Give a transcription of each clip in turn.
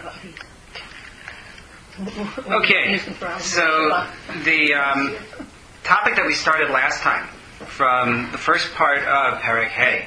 Okay, so the topic that we started last time from the first part of Perek Hay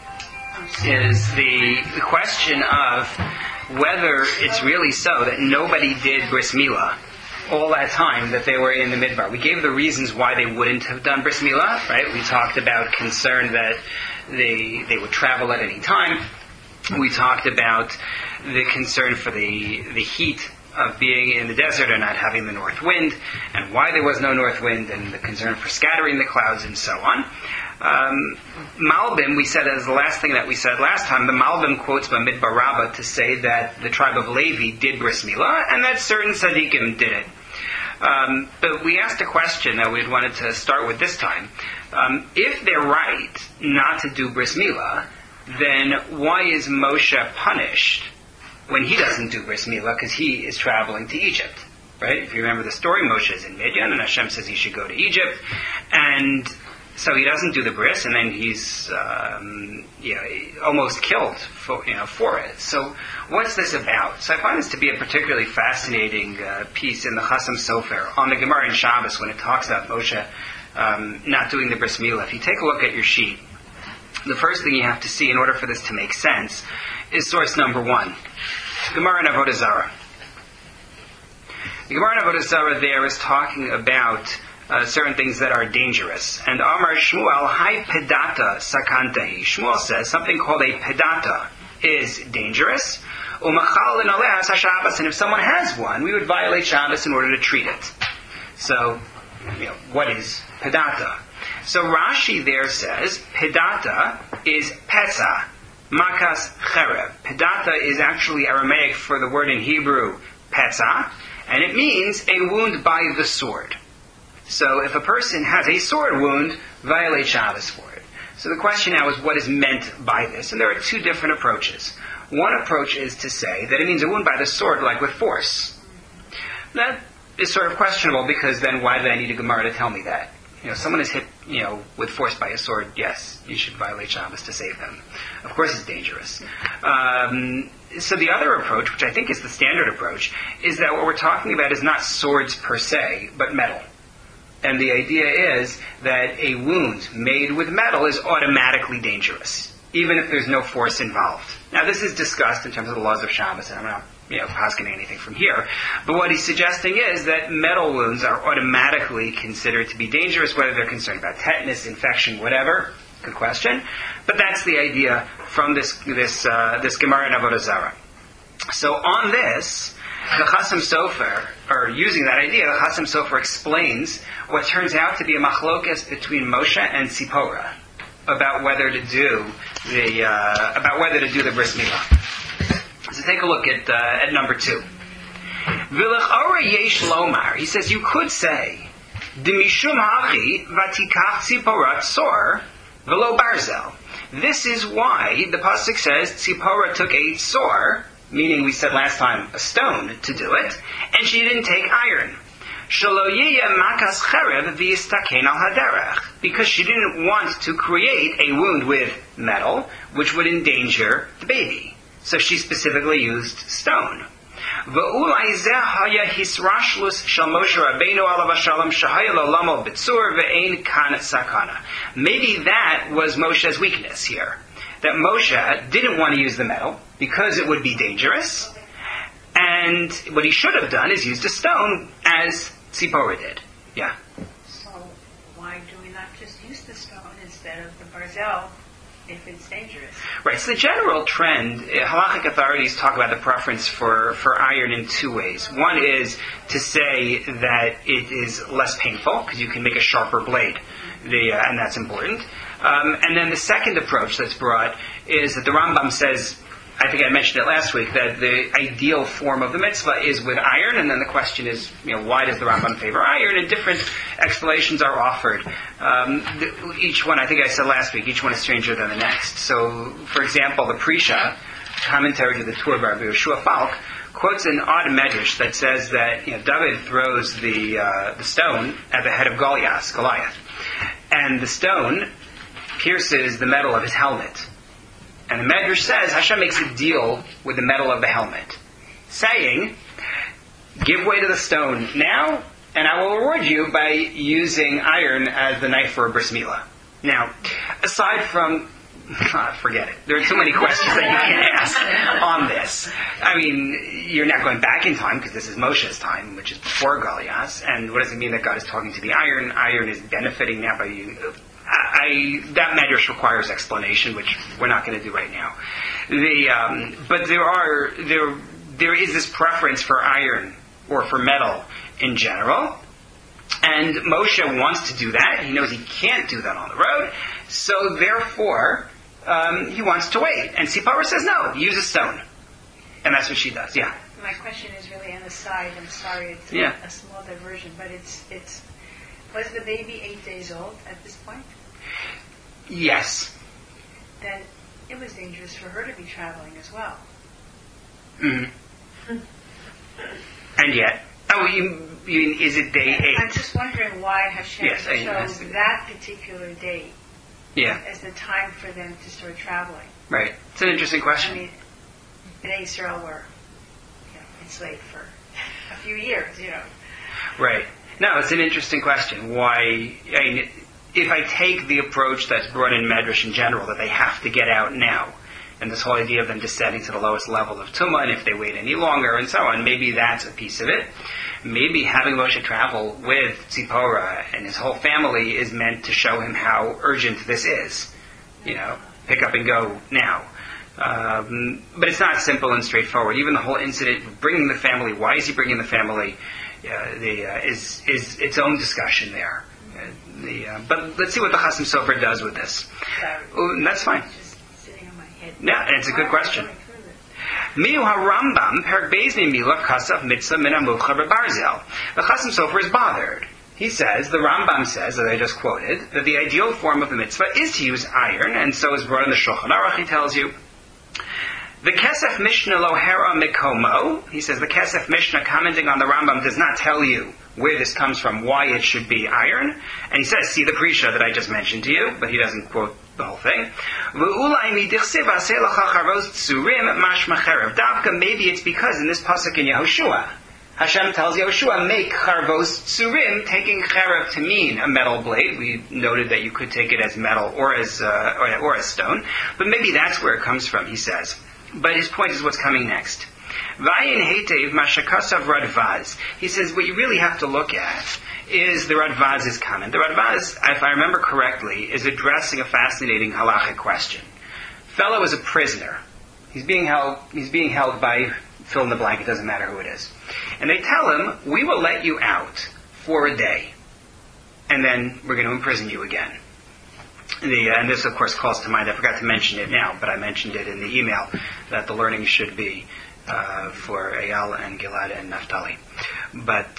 is the question of whether it's really so that nobody did bris milah all that time that they were in the midbar. We gave the reasons why they wouldn't have done bris milah, right? We talked about concern that they would travel at any time. We talked about the concern for the heat of being in the desert and not having the north wind, and why there was no north wind, and the concern for scattering the clouds, and so on. Malbim, we said as the last thing that we said last time, the Malbim quotes Bamidbar Rabbah to say that the tribe of Levi did bris milah, and that certain tzaddikim did it. But we asked a question that we wanted to start with this time. If they're right not to do bris milah, then why is Moshe punished when he doesn't do bris milah, because he is traveling to Egypt, right? If you remember the story, Moshe is in Midian, and Hashem says he should go to Egypt, and so he doesn't do the bris, and then he's almost killed for it. So what's this about? So I find this to be a particularly fascinating piece in the Chasam Sofer on the Gemara in Shabbos when it talks about Moshe not doing the bris milah. If you take a look at your sheet, the first thing you have to see in order for this to make sense is source number 1. Gemara in Avodah Zarah. The Gemara in Avodah Zarah there is talking about certain things that are dangerous. And Amar Shmuel, Hai pedata sakantahi. Shmuel says something called a pedata is dangerous. Umachal in aleas haShabbos. And if someone has one, we would violate Shabbos in order to treat it. So, what is pedata? So Rashi there says pedata is petza. Makas cherev. Pedata is actually Aramaic for the word in Hebrew, petza, and it means a wound by the sword. So if a person has a sword wound, violate Shabbos for it. So the question now is what is meant by this? And there are two different approaches. One approach is to say that it means a wound by the sword, like with force. That is sort of questionable, because then why did I need a Gemara to tell me that? Someone is hit, with force by a sword, yes, you should violate Shabbos to save them. Of course it's dangerous. So the other approach, which I think is the standard approach, is that what we're talking about is not swords per se, but metal. And the idea is that a wound made with metal is automatically dangerous, even if there's no force involved. Now this is discussed in terms of the laws of Shabbos, and I'm not posking anything from here. But what he's suggesting is that metal wounds are automatically considered to be dangerous, whether they're concerned about tetanus, infection, whatever. Good question. But that's the idea from this Gemara in Avodah Zarah. So on this, the Chasam Sofer, or using that idea, the Chasam Sofer explains what turns out to be a machlokas between Moshe and Tzipora about whether to do the bris milah. So take a look at number 2. V'lechora yesh lomar. He says you could say D'mishum hachi vatikach tziporat sor v'lo barzel. This is why the pasuk says Tzipora took a sor, meaning we said last time a stone, to do it, and she didn't take iron. Shelo yiyeh makas cherev v'yistaken al haderech, because she didn't want to create a wound with metal, which would endanger the baby. So she specifically used stone. Maybe that was Moshe's weakness here. That Moshe didn't want to use the metal because it would be dangerous. And what he should have done is used a stone, as Tzipora did. Yeah? So why do we not just use the stone instead of the barzel if it's dangerous? Right, so the general trend, halachic authorities talk about the preference for iron in 2 ways. One is to say that it is less painful, because you can make a sharper blade, and that's important. And then the second approach that's brought is that the Rambam says, I think I mentioned it last week, that the ideal form of the mitzvah is with iron, and then the question is, why does the Rambam favor iron? And different explanations are offered. Each one, I think I said last week, each one is stranger than the next. So, for example, the Prisha, commentary to the Tur by Yeshua Falk, quotes an odd medrash that says that David throws the stone at the head of Goliath, and the stone pierces the metal of his helmet. And the Medrash says Hashem makes a deal with the metal of the helmet. saying, give way to the stone now, and I will reward you by using iron as the knife for a bris milah. Now, aside from, forget it. There are too many questions that you can ask on this. I mean, you're not going back in time because this is Moshe's time, which is before Goliath. And what does it mean that God is talking to the iron? Iron is benefiting now by you. That medrash requires explanation, which we're not going to do right now. But there is this preference for iron or for metal in general. And Moshe wants to do that. He knows he can't do that on the road. So therefore, he wants to wait. And Sipporah says, no, use a stone. And that's what she does, yeah. My question is really on the side. I'm sorry, it's a small diversion. But it's was the baby 8 days old at this point? Yes. Then it was dangerous for her to be traveling as well. Mm-hmm. And yet, you mean, is it day 8? I'm just wondering why Hashem chose that particular date as the time for them to start traveling. Right. It's an interesting question. I mean, Bnei Yisrael were enslaved for a few years, Right. No, it's an interesting question. Why? I mean, if I take the approach that's brought in Medrash in general, that they have to get out now, and this whole idea of them descending to the lowest level of Tumah, and if they wait any longer, and so on, maybe that's a piece of it. Maybe having Moshe travel with Tzipporah and his whole family is meant to show him how urgent this is. Pick up and go now. But it's not simple and straightforward. Even the whole incident of bringing the family, why is he bringing the family, is its own discussion there. But let's see what the Chasam Sofer does with this. That's fine. Yeah, and it's a good question. Miu HaRambam, Perek Beis Milah Kasav Mitzvah Min HaMuchar B'Barzel. The Chasam Sofer is bothered. He says, the Rambam says, as I just quoted, that the ideal form of the mitzvah is to use iron, and so is brought in the Shulchan Aruch, he tells you. The Kesef Mishnah Lo Hera Mikomo, he says the Kesef Mishnah commenting on the Rambam does not tell you where this comes from, why it should be iron. And he says, see the Prisha that I just mentioned to you, but he doesn't quote the whole thing. Maybe it's because in this pasuk in Yehoshua, Hashem tells Yehoshua, make charvos tsurim, taking cherev to mean a metal blade. We noted that you could take it as metal or as stone, but maybe that's where it comes from, he says. But his point is what's coming next. Vayin hetev mashakasav Radvaz. He says what you really have to look at is the Radvaz's comment. The Radvaz, if I remember correctly, is addressing a fascinating halachic question. Fellow is a prisoner. He's being held by fill in the blank, it doesn't matter who it is. And they tell him, we will let you out for a day, and then we're going to imprison you again. And this, of course, calls to mind, I forgot to mention it now, but I mentioned it in the email, that the learning should be for Eyal and Gilad and Naphtali. But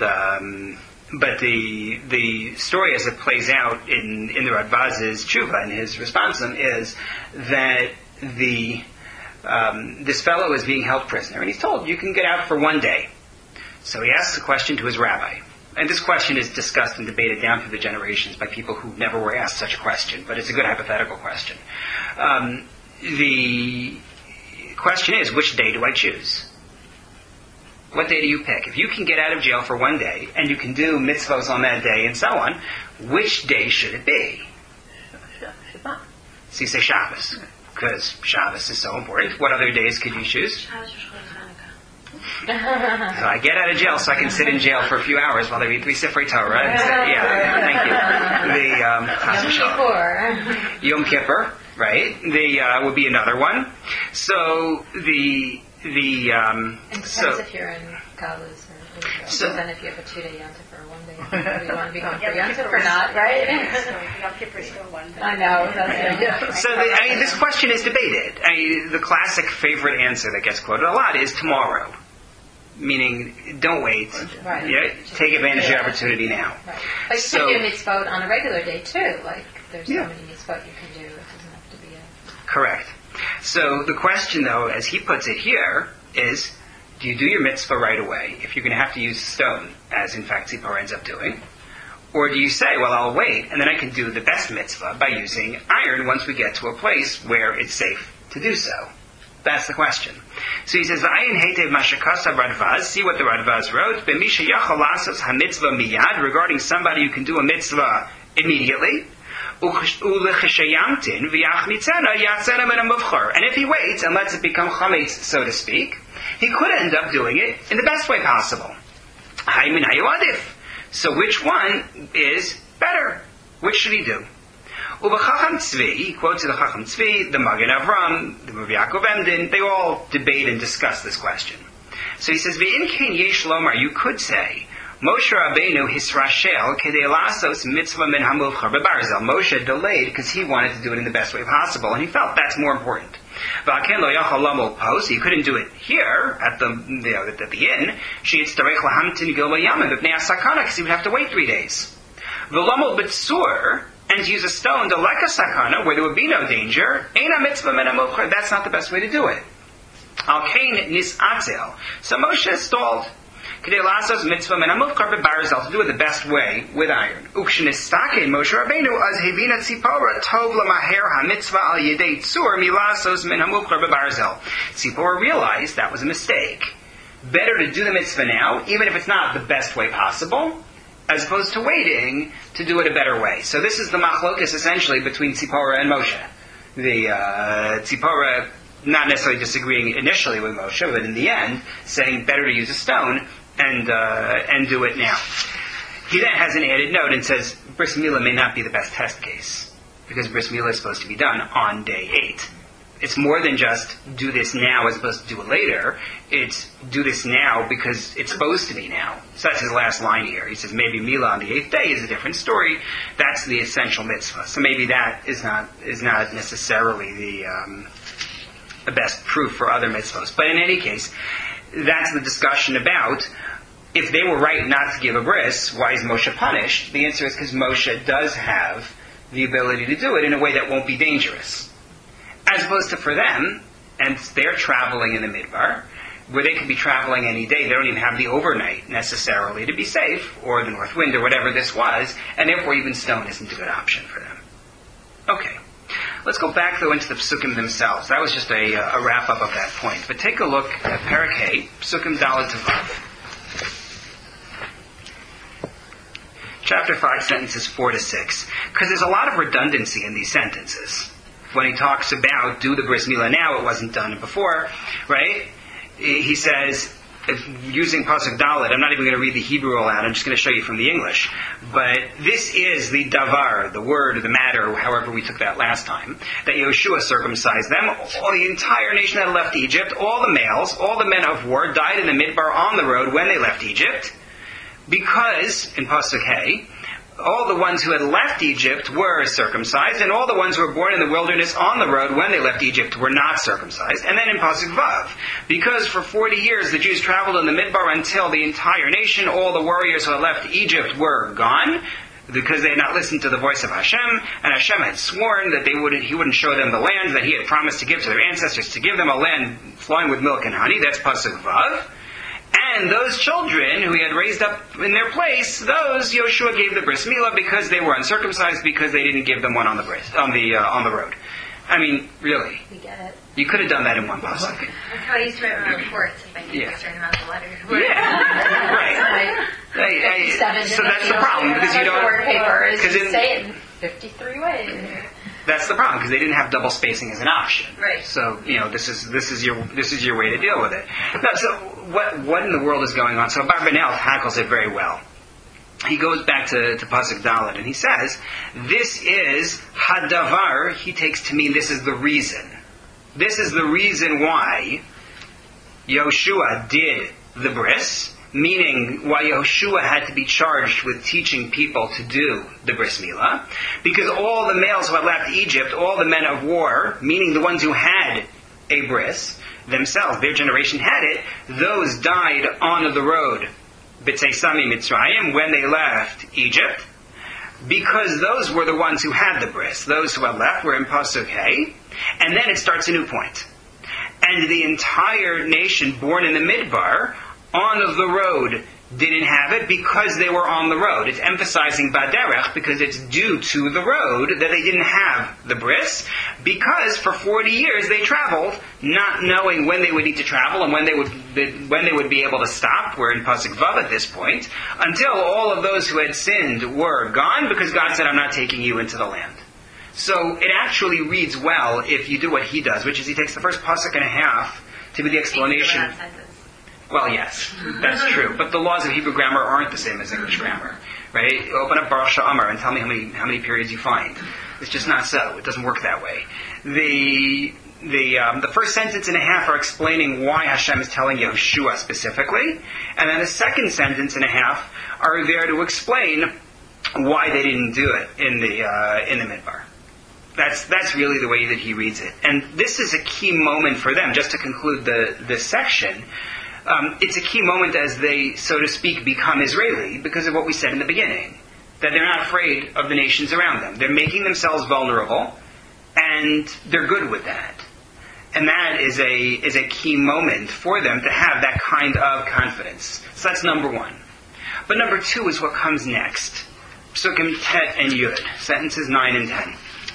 the story as it plays out in the Radvaz's tshuva and his response to them is that this fellow is being held prisoner, and he's told, you can get out for one day. So he asks a question to his rabbi. And this question is discussed and debated down through the generations by people who never were asked such a question, but it's a good hypothetical question. The question is, which day do I choose? What day do you pick? If you can get out of jail for one day, and you can do mitzvahs on that day and so on, which day should it be? Shabbat. So you say Shabbos, because Shabbos is so important. What other days could you choose? So I get out of jail so I can sit in jail for a few hours while they read 3 Sifrei Torah. Thank you. Yom Kippur, right? Would be another one. So depends if you're in Galus or Israel. Then if you have a 2-day Yom Kippur or 1 day, you want to be going for Yom Kippur or not, right? Yom Kippur is still one day. I know. So this question is debated. The classic favorite answer that gets quoted a lot is tomorrow. Meaning, don't wait. Right. Yeah, take advantage of the opportunity now. Right. But you can do a mitzvot on a regular day too. Like there's so many mitzvot you can do. It doesn't have to be a... Correct. So the question, though, as he puts it here, is: do you do your mitzvah right away if you're going to have to use stone, as in fact Tzipporah ends up doing, or do you say, well, I'll wait and then I can do the best mitzvah by using iron once we get to a place where it's safe to do so? That's the question. So he says, "V'ayin heitev mashakasa Radvaz." See what the Radvaz wrote. B'misha yachal lasos hamitzvah miyad, regarding somebody who can do a mitzvah immediately. And if he waits and lets it become chametz, so to speak, he could end up doing it in the best way possible. So which one is better? Which should he do? Ubachacham Tzvi, he quotes the Chacham Tzvi, the Magen Avram, the Rav Yaakov Emden, they all debate and discuss this question. So he says, V'in kein yesh lomar, you could say, Moshe Rabbeinu hisrashel kedei lasos mitzvah min hamuvchar bebarzel. Moshe delayed because he wanted to do it in the best way possible, and he felt that's more important. V'aken lo yachal lamol pos, he couldn't do it here at the inn. She yitztarech lahamtin gil v'yamim b'pnei asakana, because he would have to wait 3 days. V'lamol b'tzur, and to use a stone to leka sakana, where there would be no danger, eina mitzvah min hamuvchar, that's not the best way to do it. Al kain nisatzel. So Moshe stalled. Kedei lasos mitzvah min hamuvchar bebarzel, to do it the best way with iron. Ukshenistake Moshe Rabbeinu az hevina tzipora tov lamaher hamitzvah al yedei tzur milasos min hamuvchar bebarzel. Tzipora realized that was a mistake. Better to do the mitzvah now, even if it's not the best way possible, as opposed to waiting to do it a better way. So this is the machlokas essentially between Tzipora and Moshe. The Tzipora not necessarily disagreeing initially with Moshe, but in the end saying better to use a stone and do it now. He then has an added note and says bris milah may not be the best test case, because bris milah is supposed to be done on day 8. It's more than just do this now as opposed to do it later. It's do this now because it's supposed to be now. So that's his last line here. He says maybe milah on the 8th day is a different story. That's the essential mitzvah. So maybe that is not necessarily the best proof for other mitzvahs. But in any case, that's the discussion about if they were right not to give a bris, why is Moshe punished? The answer is because Moshe does have the ability to do it in a way that won't be dangerous. As opposed to for them, and they're traveling in the Midbar, where they could be traveling any day, they don't even have the overnight necessarily to be safe, or the north wind, or whatever this was, and therefore even stone isn't a good option for them. Okay. Let's go back though into the Psukim themselves. That was just a wrap-up of that point. But take a look at Perek Hey, Psukim Daled to Vav. Chapter 5, sentences 4 to 6. Because there's a lot of redundancy in these sentences. When he talks about do the bris milah now, it wasn't done before, right? He says, using Pasuk Dalet, I'm not even going to read the Hebrew all out, I'm just going to show you from the English. But this is the davar, the word, the matter, however we took that last time, that Yoshua circumcised them. All the entire nation that left Egypt, all the males, all the men of war died in the Midbar on the road when they left Egypt. Because, in Pasuk Hey, all the ones who had left Egypt were circumcised, and all the ones who were born in the wilderness on the road when they left Egypt were not circumcised. And then in Pasuk Vav, because for 40 years the Jews traveled in the Midbar until the entire nation, all the warriors who had left Egypt were gone, because they had not listened to the voice of Hashem, and Hashem had sworn that he wouldn't show them the land that he had promised to give to their ancestors, to give them a land flowing with milk and honey. That's Pasuk Vav. And those children who he had raised up in their place, those Yoshua gave the bris milah because they were uncircumcised, because they didn't give them one on the road. I mean, really. We get it. You could have done that in one pasuk. That's how I used to write my reports, if I could just write them out the letter. Yeah, right. So that's the problem, because you don't. Word paper is say it in 53 ways. That's the problem, because they didn't have double spacing as an option. Right. So this is your way to deal with it. Now, so what in the world is going on? So Barbanel tackles it very well. He goes back to Pasuk Dalet and he says, this is hadavar. He takes to mean this is the reason. This is the reason why Yoshua did the bris. Meaning why Yoshua had to be charged with teaching people to do the bris milah, because all the males who had left Egypt, all the men of war, meaning the ones who had a bris themselves, their generation had it, those died on the road, B'tzeisami Mitzrayim, when they left Egypt, because those were the ones who had the bris. Those who had left were in Pasuk Hey, and then it starts a new point. And the entire nation born in the Midbar, on the road didn't have it because they were on the road. It's emphasizing baderech because it's due to the road that they didn't have the bris, because for 40 years they traveled, not knowing when they would need to travel and when they would be able to stop. We're in Pasuk Vav at this point, until all of those who had sinned were gone, because God said, I'm not taking you into the land. So it actually reads well if you do what he does, which is he takes the first pasuk and a half to be the explanation. Well, yes, that's true. But the laws of Hebrew grammar aren't the same as English grammar, right? Open up Baruch Sha'amar and tell me how many periods you find. It's just not so. It doesn't work that way. The first sentence and a half are explaining why Hashem is telling Yehoshua specifically, and then the second sentence and a half are there to explain why they didn't do it in the Midbar. That's really the way that he reads it. And this is a key moment for them, just to conclude this section. It's a key moment as they, so to speak, become Israeli because of what we said in the beginning, that they're not afraid of the nations around them. They're making themselves vulnerable, and they're good with that. And that is a key moment for them to have that kind of confidence. So that's number one. But number two is what comes next. Psukim Tet and Yud, sentences 9 and 10.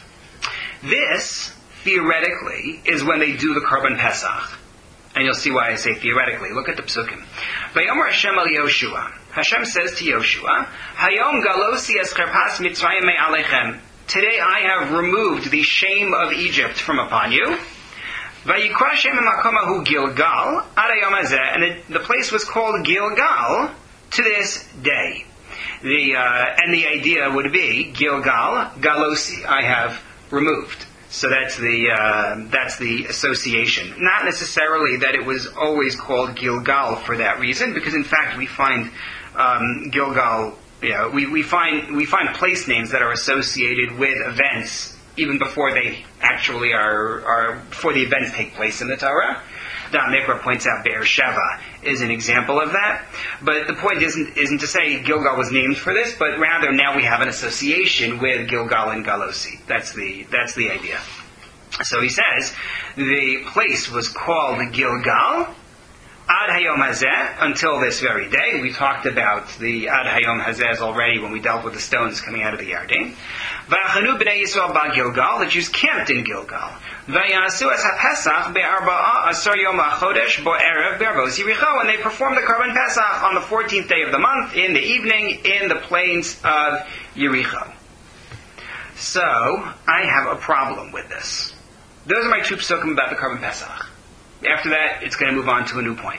This, theoretically, is when they do the Korban Pesach. And you'll see why I say theoretically. Look at the psukim. Vayomer Hashem al Yoshua. Hashem says to Yoshua, Hayom galosi eskarpas mitzrayim me'alechem. Today I have removed the shame of Egypt from upon you. Vayikra Hashem ha'makom Gilgal ad hayom hazeh. And the place was called Gilgal to this day. And the idea would be Gilgal, galosi, I have removed. So that's the association. Not necessarily that it was always called Gilgal for that reason, because in fact we find Gilgal. We find place names that are associated with events even before they actually are before the events take place in the Torah. Dot Mikra points out Beersheba is an example of that. But the point isn't to say Gilgal was named for this, but rather now we have an association with Gilgal and Galosi. That's the idea. So he says the place was called Gilgal Ad Hayom Hazeh, until this very day. We talked about the Ad Hayom Hazeh already when we dealt with the stones coming out of the Yarden. V'achanu b'nei Yisrael ba Gilgal, the Jews camped in Gilgal. V'yasu es ha-Pesach be'arba'a asar yom ha'chodesh bo'erev be'arvos Yericho, and they performed the Korban Pesach on the 14th day of the month, in the evening, in the plains of Yericho. So, I have a problem with this. Those are my two psukim about the Korban Pesach. After that, it's going to move on to a new point.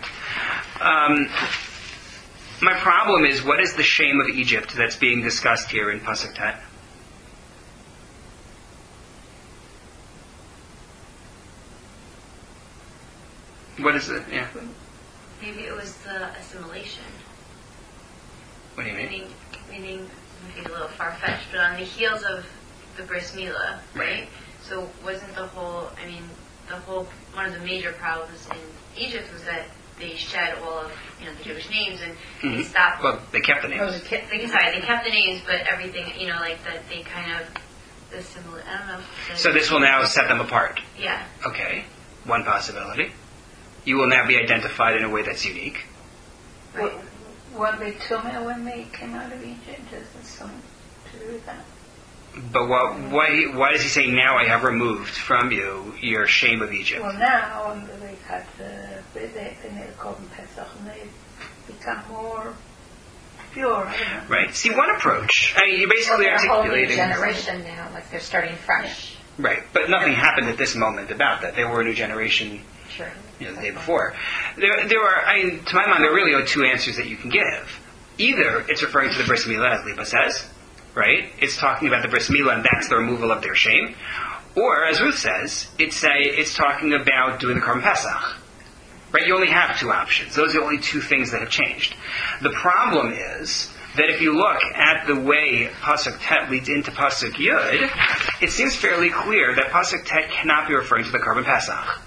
My problem is, what is the shame of Egypt that's being discussed here in Pasuk Tet? What is it? Yeah. Maybe it was the assimilation. What do you mean? Meaning, maybe a little far-fetched, but on the heels of the Bris Milah, right? So wasn't one of the major problems in Egypt was that they shed all of the Jewish names and they stopped. Well, they kept the names. They kept the names, but everything like that they kind of assimilate. I don't know. So this will now set them apart. Yeah. Okay, one possibility. You will now be identified in a way that's unique. Right. What they told me when they came out of Egypt, is there something to do with that? But why does he say, now I have removed from you your shame of Egypt? Well, now they had they Korban Pesach and they become more pure. I don't know. Right. See, one approach. You're basically articulating. They're a whole new generation now, like they're starting fresh. Right, but nothing happened at this moment about that. They were a new generation. Sure. The day before. There are, to my mind, there really are two answers that you can give. Either it's referring to the Bris Milah, as Liba says, right? It's talking about the Bris Milah, and that's the removal of their shame. Or, as Ruth says, it's talking about doing the Korban Pesach. Right? You only have two options. Those are the only two things that have changed. The problem is that if you look at the way Pasuk Tet leads into Pasuk Yud, it seems fairly clear that Pasuk Tet cannot be referring to the Korban Pesach.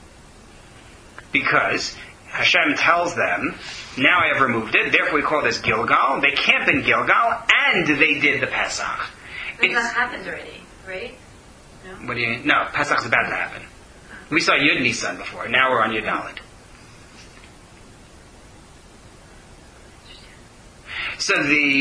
Because Hashem tells them, now I have removed it, therefore we call this Gilgal. They camped in Gilgal, and they did the Pesach. But that happened already, right? No? What do you mean? No, Pesach's about to happen. We saw Yud Nisan before, now we're on Yud Dalet. So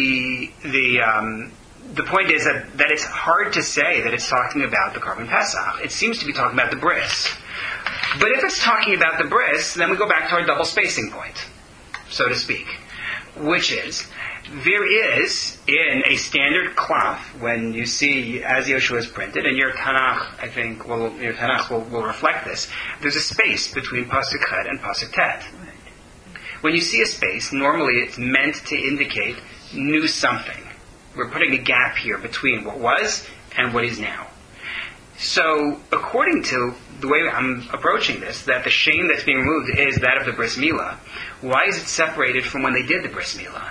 the point is that it's hard to say that it's talking about the Korban Pesach. It seems to be talking about the bris. But if it's talking about the bris, then we go back to our double spacing point, so to speak, which is, there is, in a standard cloth, when you see as Yoshua is printed, and your Tanakh, I think, your Tanakh will reflect this, there's a space between Pasuk Chet and Pasuk Tet. When you see a space, normally it's meant to indicate new something. We're putting a gap here between what was and what is now. So, according to the way I'm approaching this, that the shame that's being removed is that of the Bris Milah, why is it separated from when they did the Bris Milah?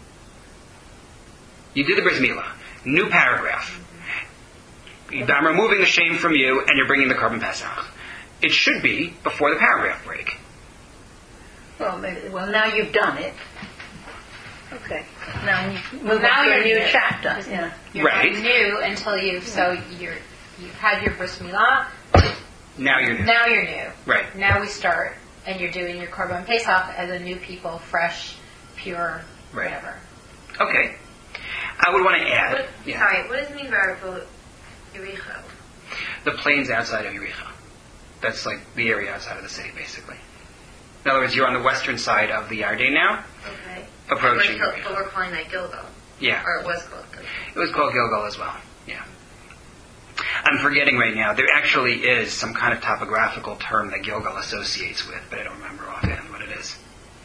You did the Bris Milah. New paragraph. I'm removing the shame from you, and you're bringing the Korban Pesach. It should be before the paragraph break. Well, now you've done it. Okay. Now you move on to a new chapter. Yeah. You're right. Not new until you've had your Bris Milah. Now you're new. Now you're new. Right. Now we start, and you're doing your Korban Pesach as a new people, fresh, pure, whatever. Okay. I would want to add... Sorry, what does it mean by Yericho? The plains outside of Yericho. That's like the area outside of the city, basically. In other words, you're on the western side of the Yarden now. Okay. Approaching But we're calling that Gilgal. Yeah. Or it was called Gilgal. It was called Gilgal as well. Yeah. I'm forgetting right now. There actually is some kind of topographical term that Gilgal associates with, but I don't remember offhand what it is.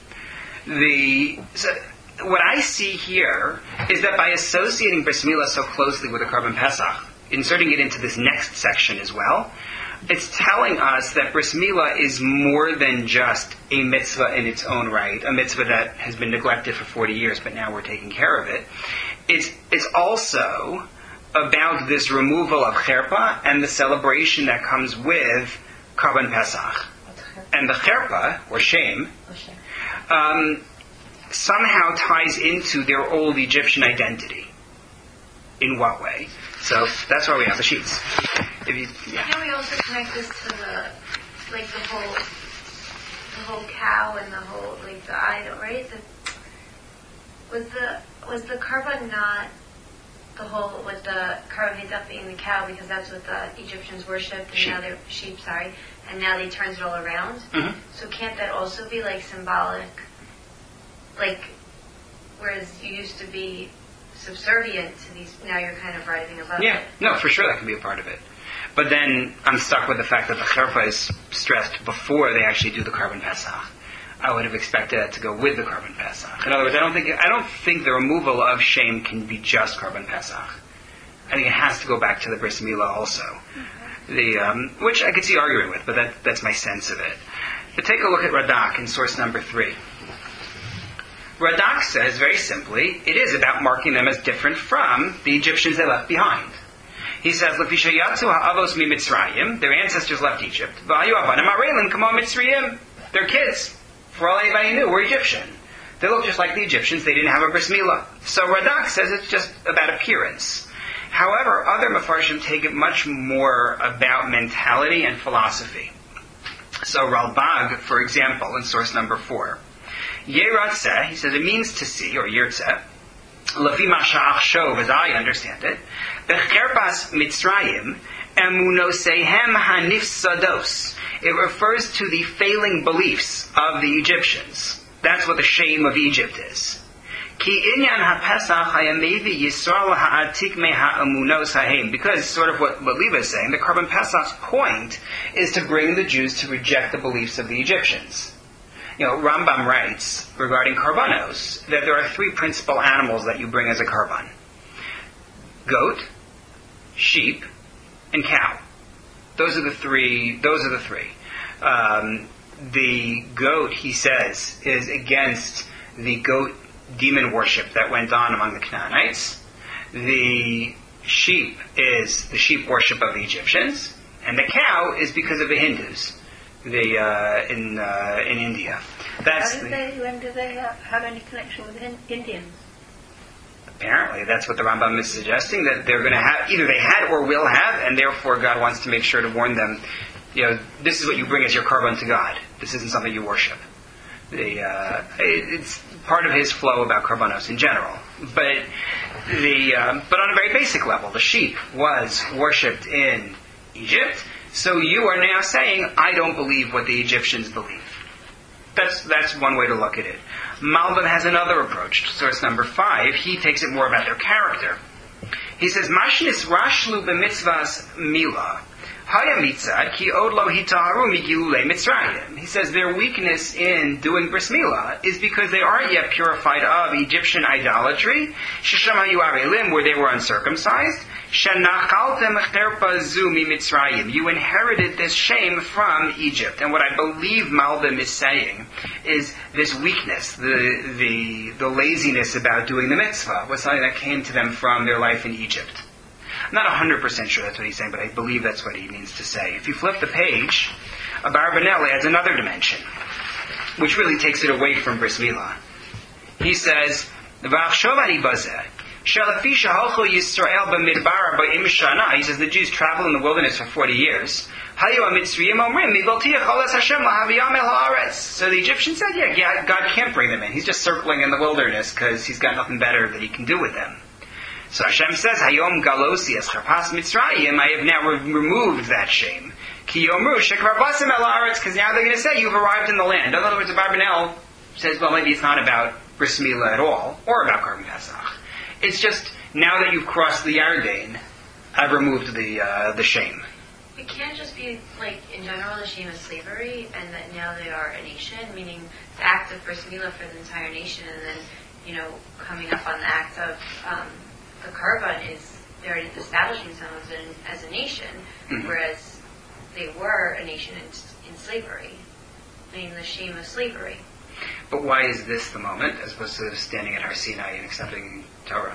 What I see here is that by associating Bris Milah so closely with the Korban Pesach, inserting it into this next section as well, it's telling us that Bris Milah is more than just a mitzvah in its own right, a mitzvah that has been neglected for 40 years, but now we're taking care of it. It's also about this removal of cherpa and the celebration that comes with Korban Pesach. And the cherpa, or shame, somehow ties into their old Egyptian identity. In what way? So that's why we have the sheets. Can we also connect this to the whole cow and the whole the idol, right? Was the korban not the whole with the korban ends up being the cow because that's what the Egyptians worshipped and now they're sheep, and now they turned it all around. Mm-hmm. So can't that also be symbolic? Whereas you used to be subservient to these, now you're kind of rising above it. No, for sure that can be a part of it. But then I'm stuck with the fact that the cherpa is stressed before they actually do the Korban Pesach. I would have expected that to go with the Korban Pesach. In other words, I don't think the removal of shame can be just Korban Pesach. I think it has to go back to the Bris Milah also. Mm-hmm. Which I could see arguing with, but that's my sense of it. But take a look at Radak in source number 3. Radak says, very simply, it is about marking them as different from the Egyptians they left behind. He says, "Lefisha yatzu ha'avos mi Mitzrayim," their ancestors left Egypt. "V'ayu avanim arelim kamo Mitzrayim." Their kids, for all anybody knew, were Egyptian. They looked just like the Egyptians. They didn't have a Bris Milah. So Radak says it's just about appearance. However, other Mefarshim take it much more about mentality and philosophy. So Ralbag, for example, in source number 4, Yeratzeh, he says it means to see, or Yirtzeh, Lefi Masha'ach Shov, as I understand it, B'cherpas Mitzrayim, Emunosehem Hanifsados. It refers to the failing beliefs of the Egyptians. That's what the shame of Egypt is. Ki inyan ha'pesach hayamevi Yisrael ha'atik me ha'amunos ha'hem. Because sort of what Leva is saying, the Korban Pesach's point is to bring the Jews to reject the beliefs of the Egyptians. Rambam writes regarding karbanos that there are 3 principal animals that you bring as a karban: goat, sheep, and cow. Those are the three. The goat, he says, is against the goat demon worship that went on among the Canaanites. The sheep is the sheep worship of the Egyptians, and the cow is because of the Hindus. In India. When do they have any connection with Indians? Apparently, that's what the Rambam is suggesting, that they're going to have, either they had or will have, and therefore God wants to make sure to warn them, this is what you bring as your korban to God. This isn't something you worship. It's part of his flow about korbanos in general. But but on a very basic level, the sheep was worshipped in Egypt. So you are now saying, I don't believe what the Egyptians believe. That's one way to look at it. Malbim has another approach. Source number 5, he takes it more about their character. He says, Mashnis rashlu b'mitzvahs mila. He says their weakness in doing bris milah is because they aren't yet purified of Egyptian idolatry, where they were uncircumcised. You inherited this shame from Egypt. And what I believe Malbim is saying is this weakness, the laziness about doing the mitzvah, was something that came to them from their life in Egypt. I'm not 100% sure that's what he's saying, but I believe that's what he means to say. If you flip the page, Abarbanel adds another dimension, which really takes it away from bris milah. He says, he says the Jews traveled in the wilderness for 40 years. So the Egyptians said, yeah, God can't bring them in. He's just circling in the wilderness because he's got nothing better that he can do with them. So Hashem says, Hayom galosi es charpas Mitzrayim, I have now removed that shame. Ki yomru shekvar basim el haaretz, because now they're going to say, you've arrived in the land. In other words, Abarbanel says, well, maybe it's not about bris milah at all, or about Korban Pesach. It's just, now that you've crossed the Yarden, I've removed the shame. It can't just be, like, in general, the shame of slavery, and that now they are a nation, meaning the act of bris milah for the entire nation, and then, coming up on the act of the Karban is they're establishing themselves as a nation, whereas they were a nation in slavery, meaning the shame of slavery. But why is this the moment, as opposed to standing at Har Sinai and accepting Torah?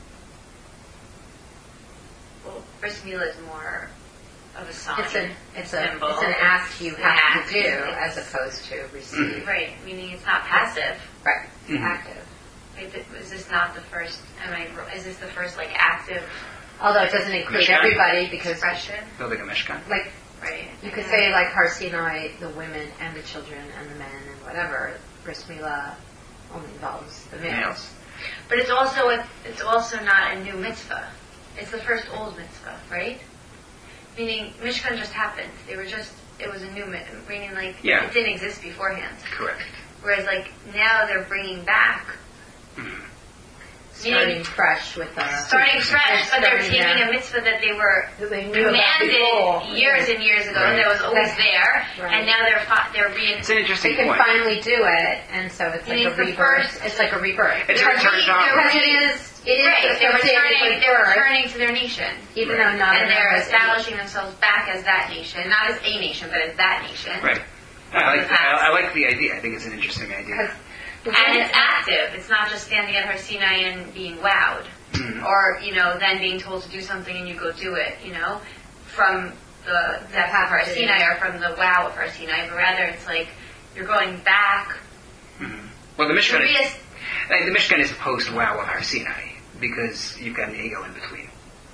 Well, bris milah is more of a sign. It's symbol. It's an act you have to do, as opposed to receive. Right, meaning it's not passive. Right, it's active. Is this not the first? Is this the first active? Although it doesn't include Mishkan? Everybody, because Expression. Building a Mishkan. Right. You could say Har Sinai, the women and the children and the men and whatever. Bris milah only involves the males. But it's also not a new mitzvah. It's the first old mitzvah, right? Meaning Mishkan just happened. It was a new mitzvah, meaning it didn't exist beforehand. Correct. Whereas now they're bringing back. Starting fresh, but they're taking a mitzvah that they were commanded years and years ago, and that was always there, and now they're being. It's an interesting point. They can point. finally do it, and so it's like a rebirth. It's like a rebirth. It's a return to They're returning to their nation, even though not. And they're establishing themselves back as that nation, not as a nation, but as that nation. Right. I like the idea. I think it's an interesting idea. And it's active. It's not just standing at Har Sinai and being wowed. Or, then being told to do something and you go do it, from the depth of Har Sinai or from the wow of Har Sinai. But rather it's you're going back. Well, the Mishkan is post-wow of Har Sinai because you've got an ego in between.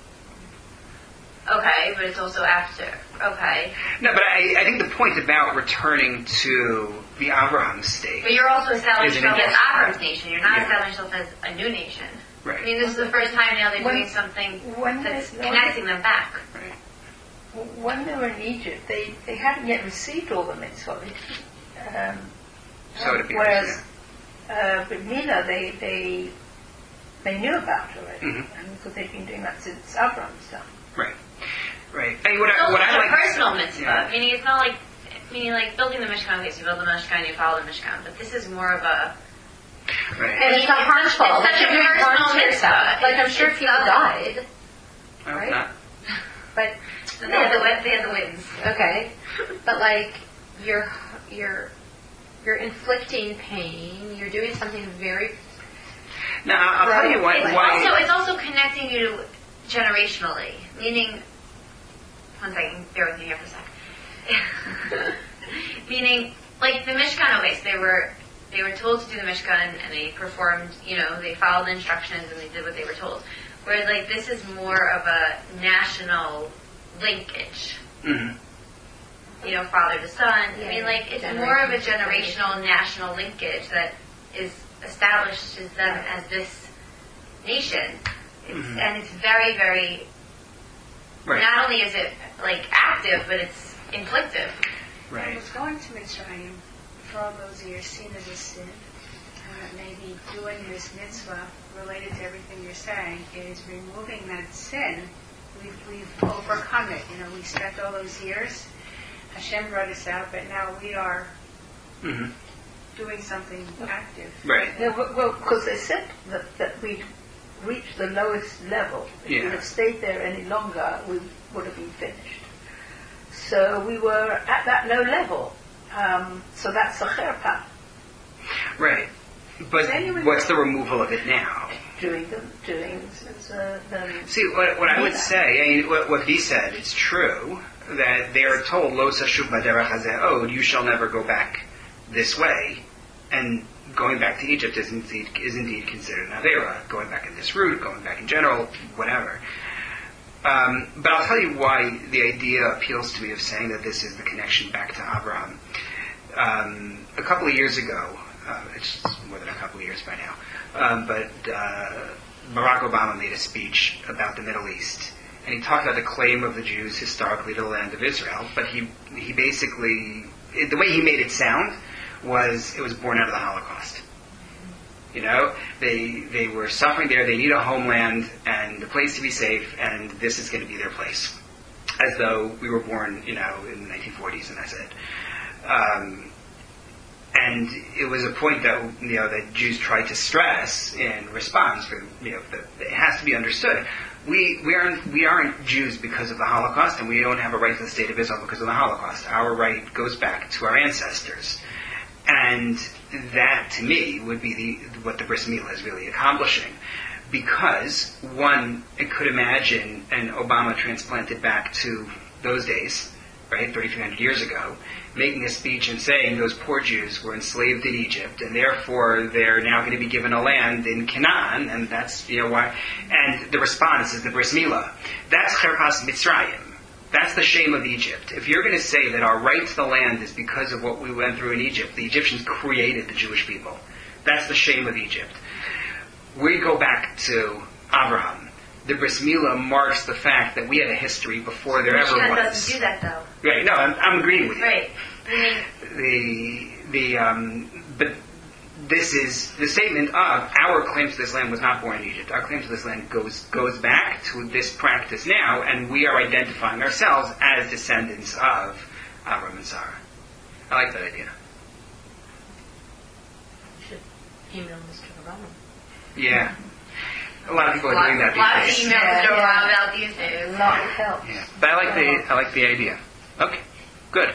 Okay, but it's also after. Okay. No, but I think the point about returning to the Abraham state. But you're also establishing yourself as Abraham's nation. You're not establishing yourself as a new nation. Right. I mean, this is the first time now they're doing something that's connecting them back. Right. When they were in Egypt, they hadn't yet received all the mitzvot. So it appears. Whereas with Milah, they knew about it already, because they've been doing that since Abraham's time. Right. Right. It's a personal mitzvah, meaning it's not building the Mishkan. Okay, so you build the Mishkan, you follow the Mishkan, but this is more of a. Right. And it's not harmful. It's such a personal mitzvah. I'm sure people died. Right? Not. But they had the wins. Okay, but you're inflicting pain. You're doing something very. Now I'll tell you why. It's also connecting you generationally, meaning. One second, bear with me here for a sec. Meaning, the Mishkan, okay, so they were told to do the Mishkan, and they performed, they followed the instructions, and they did what they were told. Whereas, this is more of a national linkage. Right. father to son. Yeah, I mean, like, it's more of a generational national linkage that is establishes them as this nation. And it's very, very, not only is it, like, active, but it's inflictive. Right. I was going to Mitzrayim for all those years seen as a sin. And maybe doing this mitzvah related to everything you're saying is removing that sin. We've overcome it. We spent all those years. Hashem brought us out, but now we are doing something active. Right. Yeah, well, because they said that we'd reached the lowest level. If we had stayed there any longer, we would have been finished. So we were at that low level. So that's a cherpa. Right. But what's the removal of it now? Doing See, what I would say, what he said is true, that they are told, Lo sashuv b'derech hazeh od, you shall never go back this way, and going back to Egypt is indeed considered an avera, going back in this route, going back in general, whatever. But I'll tell you why the idea appeals to me of saying that this is the connection back to Abraham. A couple of years ago, it's more than a couple of years by now, but Barack Obama made a speech about the Middle East, and he talked about the claim of the Jews historically to the land of Israel, but he basically, the way he made it sound was it was born out of the Holocaust. They were suffering there, they need a homeland and a place to be safe, and this is going to be their place. As though we were born, in the 1940s, and that's it. And it was a point that that Jews tried to stress in response. That it has to be understood. We aren't Jews because of the Holocaust, and we don't have a right to the state of Israel because of the Holocaust. Our right goes back to our ancestors, and that to me would be what the Bris Milah is really accomplishing. Because one, it could imagine an Obama transplanted back to those days, right, 3,300 years ago, making a speech and saying those poor Jews were enslaved in Egypt, and therefore they're now going to be given a land in Canaan, and that's, why. And the response is the Bris Milah. That's Cherpas Mitzrayim. That's the shame of Egypt. If you're going to say that our right to the land is because of what we went through in Egypt, the Egyptians created the Jewish people. That's the shame of Egypt. We go back to Abraham. The Bris Milah marks the fact that we had a history before there ever was. Doesn't do that, though. Right. No, I'm agreeing with you. Right. But this is the statement of our claim to this land was not born in Egypt. Our claim to this land goes back to this practice now, and we are identifying ourselves as descendants of Abraham and Sarah. I like that idea. You should email Mr. Obama. Yeah. A lot of people are doing that these days. A lot of emails go around about these days. A lot helps. Yeah. But I like the idea. Okay, good.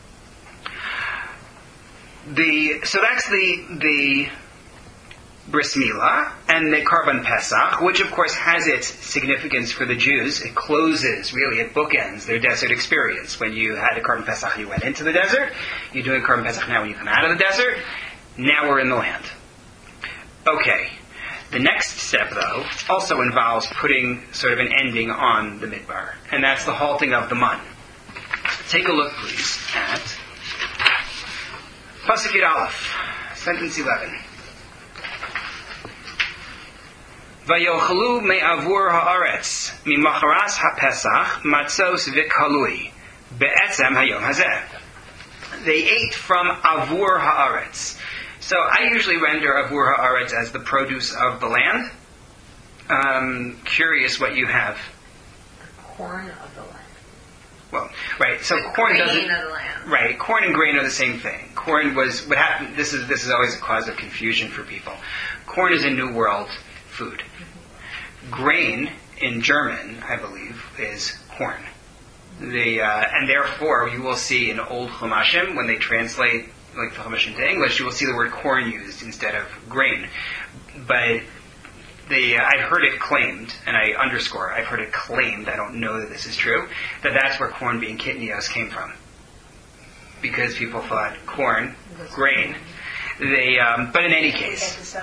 So that's the Bris Milah and the Karban Pesach, which of course has its significance for the Jews. It closes, really, it bookends their desert experience. When you had a Karban Pesach, you went into the desert. You're doing Karban Pesach now when you come out of the desert. Now we're in the land. Okay. The next step, though, also involves putting sort of an ending on the Midbar, and that's the halting of the Mun. Take a look, please, at Pasuk Yud Aleph, sentence 11. Vayochelu me'avur ha'aretz mimacharas ha'pesach matzos v'kalui be'etzem hayom hazeh. They ate from avur ha'aretz. So I usually render avur ha'aretz as the produce of the land. Curious what you have. The corn of the land. Well, right. So the corn grain doesn't. Of the land. Right. Corn and grain are the same thing. Corn was what happened. This is always a cause of confusion for people. Corn is a New World food. Mm-hmm. Grain in German, I believe, is corn. And therefore you will see in old Chumashim when they translate like the Chumash into English, you will see the word corn used instead of grain. But I've heard it claimed, and I've heard it claimed, I don't know that this is true, that that's where corn being kitnios came from. Because people thought corn, grain. But in any case,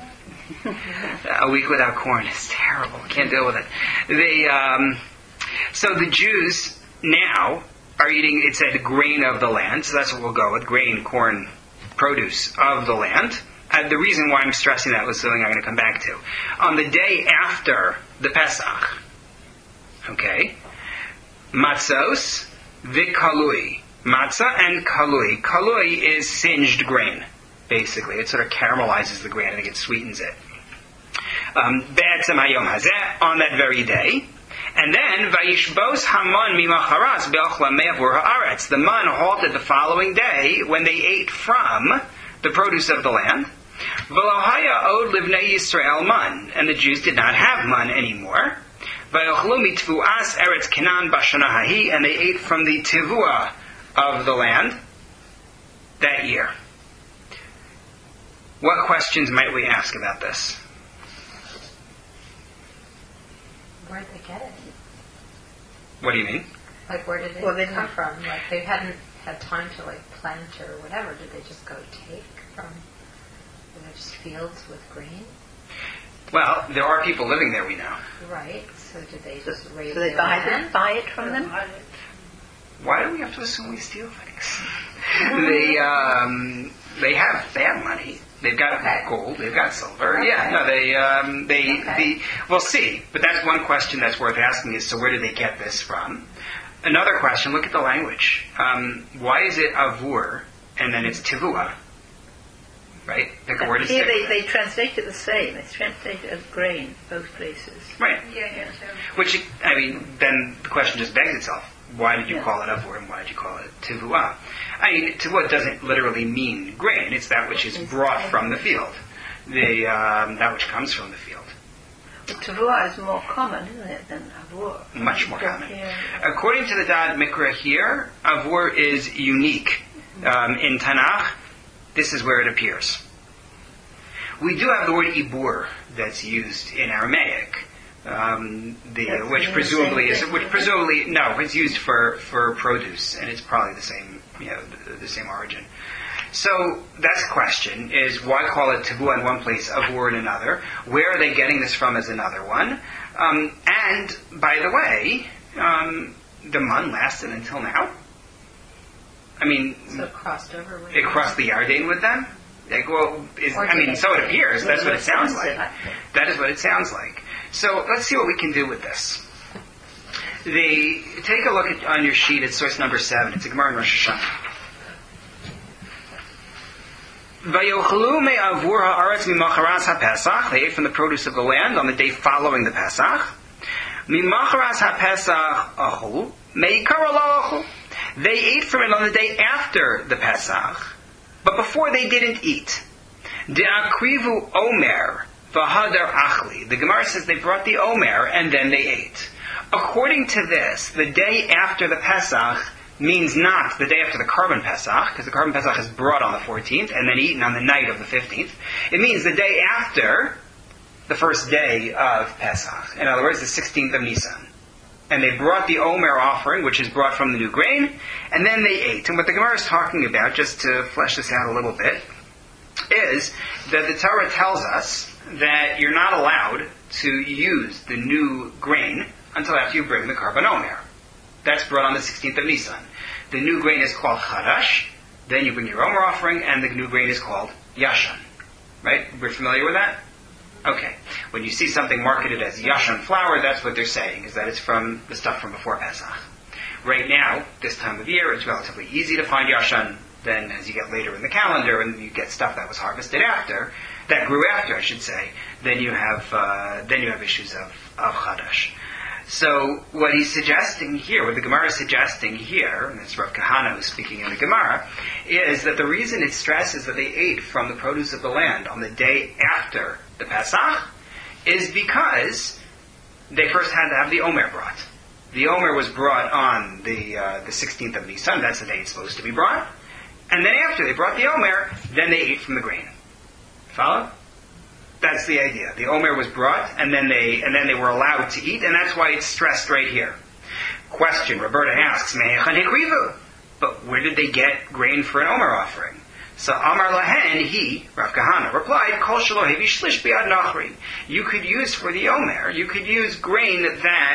a week without corn is terrible. Can't deal with it. So the Jews now are eating, it said grain of the land, so that's what we'll go with, grain, corn, produce of the land. The reason why I'm stressing that was something I'm going to come back to. On the day after the Pesach, okay, matzos v'kalui. Matzah and kalui. Kalui is singed grain, basically. It sort of caramelizes the grain. I think it sweetens it. Be'etzem hayom hazeh, on that very day. And then, vayishbos hamon mimacharas be'ochla me'avur ha'aretz. The man halted the following day when they ate from the produce of the land. V'lohaya od livnei Yisrael man. And the Jews did not have man anymore. V'yochlu mitvu'as eretz Canaan b'shana hahi. And they ate from the tivua of the land that year. What questions might we ask about this? Where did they get it? What do you mean? Like, where did it come from? Like, they hadn't had time to, like, plant or whatever. Did they just go take from, were there just fields with grain? Well, there are people living there, we know. Right. So did they just raise So they buy it from them? Why do we have to assume we steal things? They have money. They've got gold. They've got silver. Okay. Yeah, no, we'll see. But that's one question that's worth asking is, so where did they get this from? Another question, look at the language. Why is it avur and then it's tivua? Right? The word is here they translate it the same. It's translated as grain, both places. Right. Yeah, yeah, too. Which, I mean, then the question just begs itself. Why did you call it avur and why did you call it tivua? I mean, tivua doesn't literally mean grain. It's that which is brought from the field. That which comes from the field. But tivua is more common, isn't it, than avur? Much more common. According to the Dad Mikra here, avur is unique. In Tanakh, this is where it appears. We do have the word ibur that's used in Aramaic. Which presumably it's used for produce, and it's probably the same, the same origin. So that's the question: is why call it tivua in one place, avur in another? Where are they getting this from? As another one. And by the way, the man lasted until now. I mean, so it crossed over with it crossed the Yarden with them. Like, well, so it appears. That's what it sounds like. That is what it sounds like. So let's see what we can do with this. Take a look on your sheet at source number 7. It's a Gemara in Rosh Hashanah. Vayochlu me'avur ha'aretz mimacharas ha'pesach. They ate from the produce of the land on the day following the Pesach. Mimacharas ha'pesach achlu me'ikara lo achlu. They ate from it on the day after the Pesach, but before they didn't eat. De'akrivu omer v'hadar achli. The Gemara says they brought the omer and then they ate. According to this, the day after the Pesach means not the day after the Karban Pesach, because the Karban Pesach is brought on the 14th and then eaten on the night of the 15th. It means the day after the first day of Pesach. In other words, the 16th of Nisan. And they brought the Omer offering, which is brought from the new grain, and then they ate. And what the Gemara is talking about, just to flesh this out a little bit, is that the Torah tells us that you're not allowed to use the new grain until after you bring the Karban Omer. That's brought on the 16th of Nisan. The new grain is called Chadash, then you bring your Omer offering, and the new grain is called Yashan. Right? We're familiar with that? Okay. When you see something marketed as Yashan flour, that's what they're saying, is that it's from the stuff from before Pesach. Right now, this time of year, it's relatively easy to find Yashan. Then as you get later in the calendar and you get stuff that was harvested after, that grew after, I should say, then you have issues of Chadash. So what he's suggesting here, what the Gemara is suggesting here, and it's Rav Kahana who's speaking in the Gemara, is that the reason it stresses that they ate from the produce of the land on the day after the Pesach is because they first had to have the Omer brought. The Omer was brought on the 16th of Nisan, that's the day it's supposed to be brought. And then after they brought the Omer, then they ate from the grain. Follow? That's the idea. The Omer was brought, and then they were allowed to eat, and that's why it's stressed right here. Question, Roberta asks, Me'echan hikrivu? But where did they get grain for an Omer offering? So Amar Lahen, he, Rav Kahana, replied, Kol shelo hevi shlish biad nachri. You could use for the Omer, you could use grain that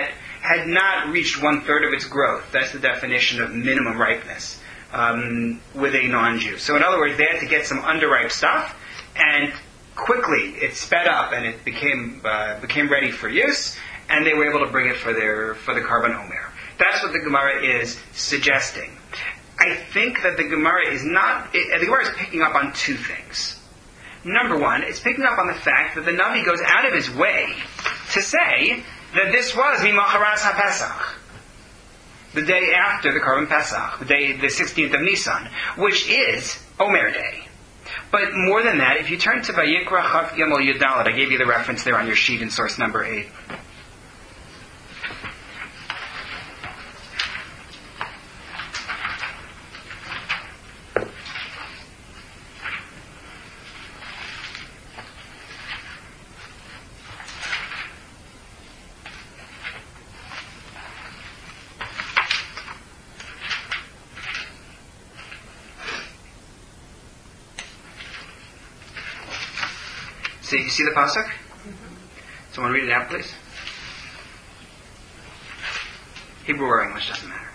had not reached 1/3 of its growth. That's the definition of minimum ripeness with a non-Jew. So in other words, they had to get some underripe stuff, and quickly it sped up and it became ready for use, and they were able to bring it for the Karban Omer. That's what the Gemara is suggesting. I think that the Gemara is picking up on two things. Number one, it's picking up on the fact that the Navi goes out of his way to say that this was Mimacharas HaPesach, the day after the Karban Pesach, the 16th of Nisan, which is Omer Day. But more than that, if you turn to Vayikra Chaf Gimel Yudalet, I gave you the reference there on your sheet in source number 8. So you see the pasuk? Someone read it out, please. Hebrew or English, doesn't matter.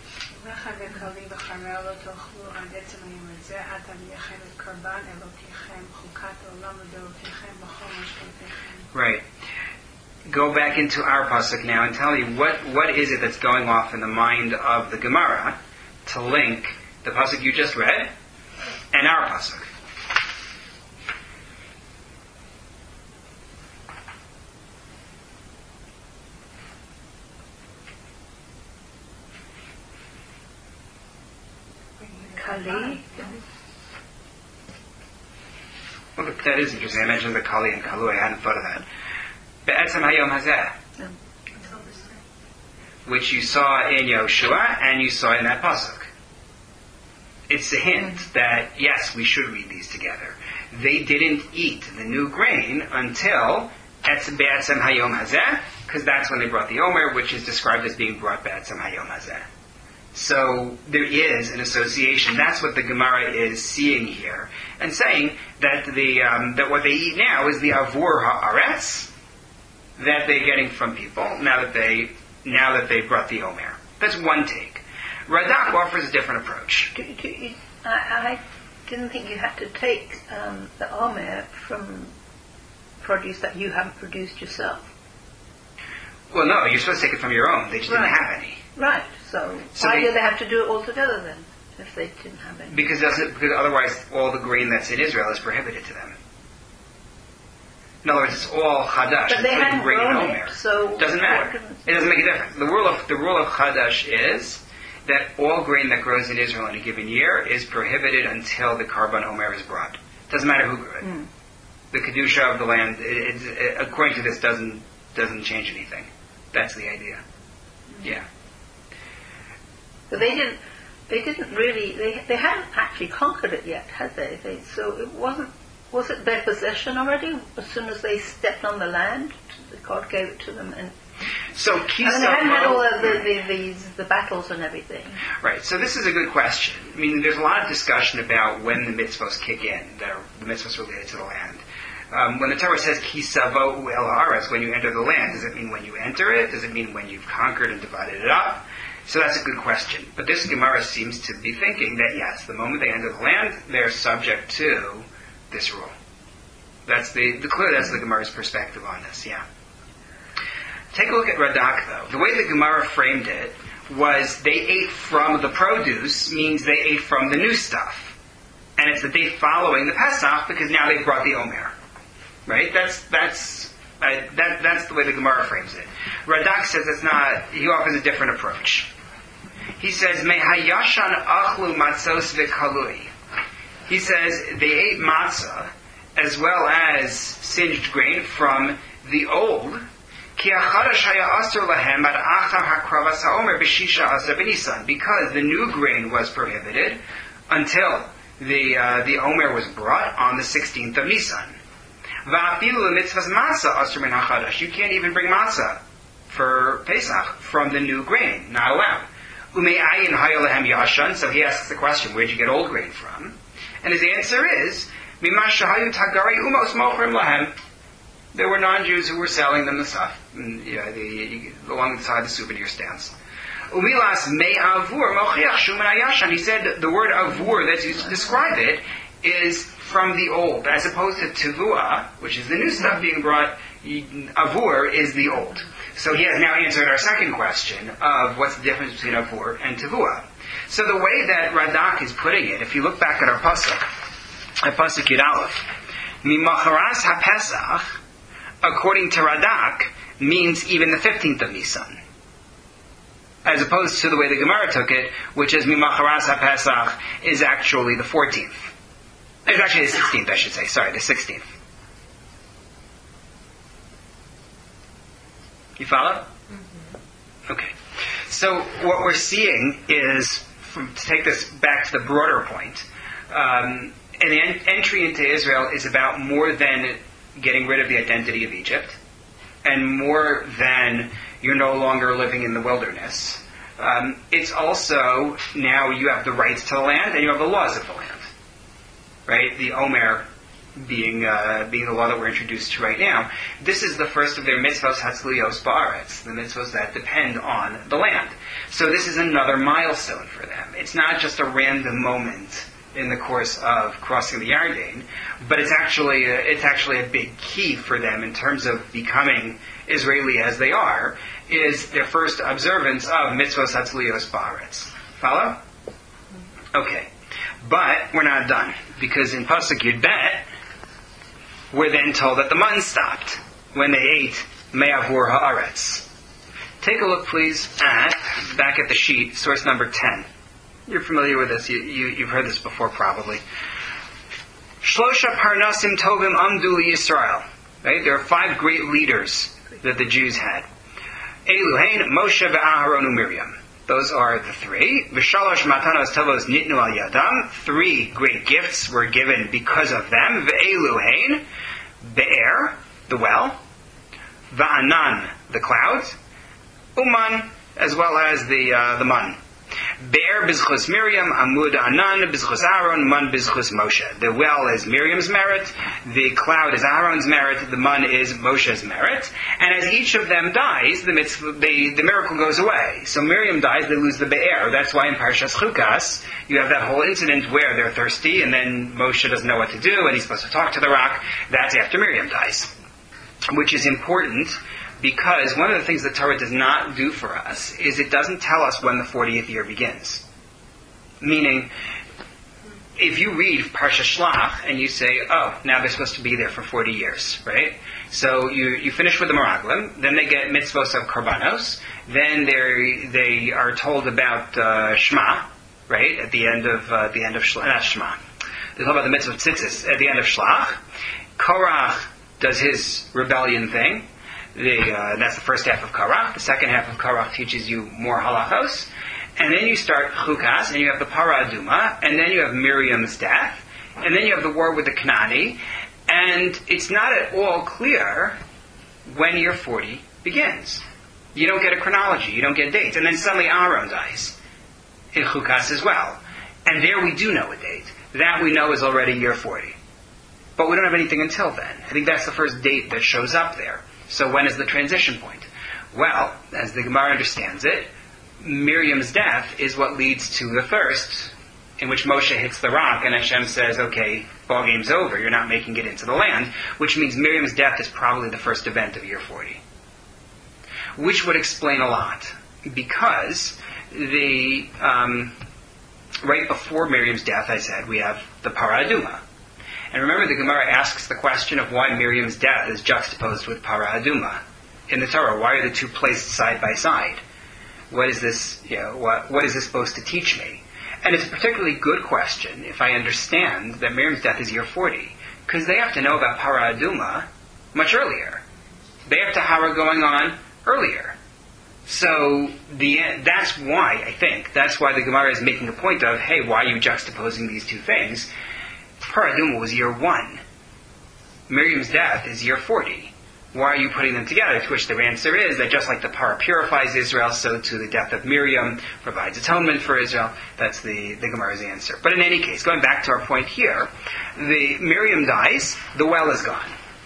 Right. Go back into our pasuk now and tell me what is it that's going off in the mind of the Gemara to link the pasuk you just read and our pasuk. Kali. Well, that is interesting. I mentioned the Kali and Kalu. I hadn't thought of that. Be'etzem Hayom Hazeh, which you saw in Yoshua and you saw in that pasuk. It's a hint that, yes, we should read these together. They didn't eat the new grain until Be'etzem Hayom Hazeh, because that's when they brought the Omer, which is described as being brought Be'etzem Hayom Hazeh. So there is an association. That's what the Gemara is seeing here, and saying that that what they eat now is the avur haaretz that they're getting from people now that they brought the Omer. That's one take. Radak offers a different approach. I didn't think you had to take the Omer from produce that you haven't produced yourself. Well, no, you're supposed to take it from your own. They just didn't have any. Right. So why do they have to do it all together then, if they didn't have any? Because otherwise all the grain that's in Israel is prohibited to them. In other words, it's all Chadash. But they hadn't grown it, so it doesn't matter. It doesn't make a difference. The rule of Chadash is that all grain that grows in Israel in a given year is prohibited until the Karban Omer is brought. It doesn't matter who grew it. The Kedusha of the land, according to this, doesn't change anything. That's the idea. Yeah. But they didn't really, they hadn't actually conquered it yet, had they? So it was it their possession already? As soon as they stepped on the land, God gave it to them, and so they hadn't had all of the battles and everything. Right. So this is a good question. I mean, there's a lot of discussion about when the mitzvos kick in. The mitzvos related to the land. When the Torah says kisavo el haaretz, when you enter the land, does it mean when you enter it? Does it mean when you've conquered and divided it up? So that's a good question. But this Gemara seems to be thinking that yes, the moment they enter the land, they're subject to this rule. That's the Gemara's perspective on this, yeah. Take a look at Radak though. The way the Gemara framed it was they ate from the produce means they ate from the new stuff. And it's the day following the Pesach because now they've brought the Omer. Right? That's the way the Gemara frames it. Radak says it's not, he offers a different approach. He says, Mehayashan achlu matzos v'kalui. He says they ate matzah as well as singed grain from the old. Because the new grain was prohibited until the Omer was brought on the 16th of Nisan. You can't even bring matzah for Pesach from the new grain, not allowed. So he asks the question, where'd you get old grain from? And his answer is, There were non-Jews who were selling them the stuff along the side of the souvenir stands. Umilas me avur mochiach shuman ayashan. He said the word avur that's used to describe it is from the old, as opposed to tivua, which is the new stuff being brought. Avur is the old. So he has now answered our second question of what's the difference between avur and tivua. So the way that Radak is putting it, if you look back at our pasuk, at pasuk Yud Aleph, mimacharas haPesach, according to Radak, means even the 15th of Nisan, as opposed to the way the Gemara took it, which is mimacharas haPesach is actually the 14th. It's actually the 16th, I should say. Sorry, the 16th. You follow? Mm-hmm. Okay. So what we're seeing is, to take this back to the broader point, and the entry into Israel is about more than getting rid of the identity of Egypt, and more than you're no longer living in the wilderness. It's also, now you have the rights to the land, and you have the laws of the land. Right? The Omer being the law that we're introduced to right now. This is the first of their mitzvos hatzlios ba'aretz, the mitzvos that depend on the land. So this is another milestone for them. It's not just a random moment in the course of crossing the Yarden, but it's actually a big key for them in terms of becoming Israeli as they are, is their first observance of mitzvos hatzlios ba'aretz. Follow? Okay. But we're not done, because in Pasuk Yud Bet, we're then told that the man stopped when they ate me'avur ha'aretz. Take a look, please, back at the sheet, source number 10. You're familiar with this. You've heard this before, probably. Shlosha parnasim tovim amdu Yisrael. Right? There are 5 great leaders that the Jews had. Eluhain, Moshe, Aharon, and Miriam. Those are the 3. V'shalosh matanos tovos nitnu al yadam. 3 great gifts were given because of them. Ve'eluhain, Be'er, the well. Va'anan, the clouds. Uman, as well as the man. Be'er bizchus Miriam, Amud Anan bizchus Aaron, Man bizchus Moshe. The well is Miriam's merit, the cloud is Aaron's merit, the man is Moshe's merit. And as each of them dies, the miracle goes away. So Miriam dies, they lose the Be'er. That's why in Parshas Chukas, you have that whole incident where they're thirsty, and then Moshe doesn't know what to do, and he's supposed to talk to the rock. That's after Miriam dies. Which is important, because one of the things the Torah does not do for us is it doesn't tell us when the 40th year begins. Meaning, if you read Parsha Shlach and you say, oh, now they're supposed to be there for 40 years, right? So you finish with the Meraglim, then they get mitzvos of Karbanos, then they are told about Shema, right? At the end of Shlach, not Shema. They talk about the mitzvah of Tzitzis at the end of Shlach. Korach does his rebellion thing. That's the first half of Korach. The second half of Korach teaches you more halachos. And then you start Chukas, and you have the Para Aduma, and then you have Miriam's death, and then you have the war with the Kanani, and it's not at all clear when year 40 begins. You don't get a chronology, you don't get dates. And then suddenly Aaron dies in Chukas as well. And there we do know a date. That we know is already year 40. But we don't have anything until then. I think that's the first date that shows up there. So when is the transition point? Well, as the Gemara understands it, Miriam's death is what leads to the thirst, in which Moshe hits the rock and Hashem says, okay, ball game's over, you're not making it into the land, which means Miriam's death is probably the first event of year 40. Which would explain a lot, because right before Miriam's death, I said, we have the Para Aduma. And remember, the Gemara asks the question of why Miriam's death is juxtaposed with Para Aduma in the Torah. Why are the two placed side by side? What is this? What is this supposed to teach me? And it's a particularly good question if I understand that Miriam's death is year 40, because they have to know about Para Aduma much earlier. They have Tahara going on earlier. So that's why the Gemara is making a point of, hey, why are you juxtaposing these two things? Para Aduma was year 1. Miriam's death is year 40. Why are you putting them together? To which the answer is that just like the Para purifies Israel, so too the death of Miriam provides atonement for Israel. That's the Gemara's answer. But in any case, going back to our point here, Miriam dies, the well is gone.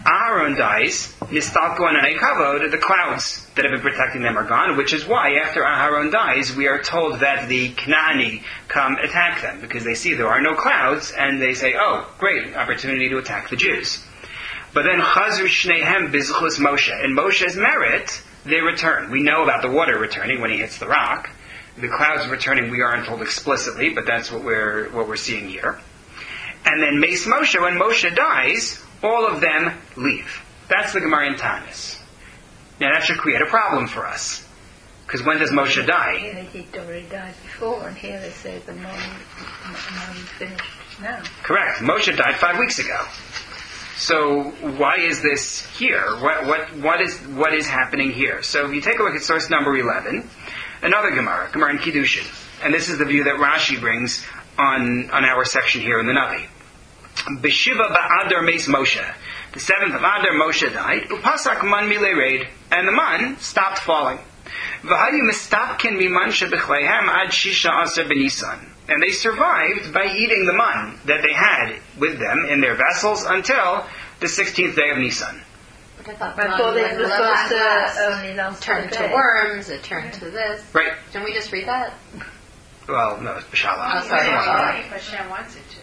Aharon dies, Nistalko Ananei Kavod, the clouds that have been protecting them are gone, which is why after Aharon dies, we are told that the Knaani come attack them, because they see there are no clouds, and they say, oh, great, opportunity to attack the Jews. But then Chazru Shnehem Bizchus Moshe. In Moshe's merit, they return. We know about the water returning when he hits the rock. The clouds returning, we aren't told explicitly, but that's what we're seeing here. And then Meis Moshe, when Moshe dies, all of them leave. That's the Gemara in Tanis. Now that should create a problem for us. Because when does Moshe die? Here he already died before, and here they say the moment finished now. Correct. Moshe died 5 weeks ago. So why is this here? What is happening here? So if you take a look at source number 11, another Gemara in Kiddushin, and this is the view that Rashi brings on our section here in the Navi. B'Shiva ba'Adar Meis Moshe. The 7th of Adar, Moshe died. Upasak man milered, and the man stopped falling. V'hayu mistapkin miman shebechleihem ad shisha aser b'Nisan. And they survived by eating the man that they had with them in their vessels until the 16th day of Nisan. But I thought they were supposed to only last turn to worms, it turned to this. Right. Didn't we just read that? Well, no, it's B'Shalach. Oh, sorry. Hashem wants it to.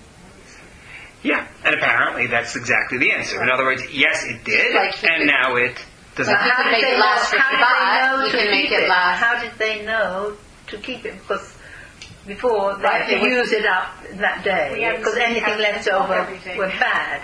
Yeah, and apparently that's exactly the answer. In other words, yes, it did, and now it doesn't. Like you can make it last for Shabbat. You can make it last. How did they know to keep it? Because before they had to use it up that day, because anything left over were bad.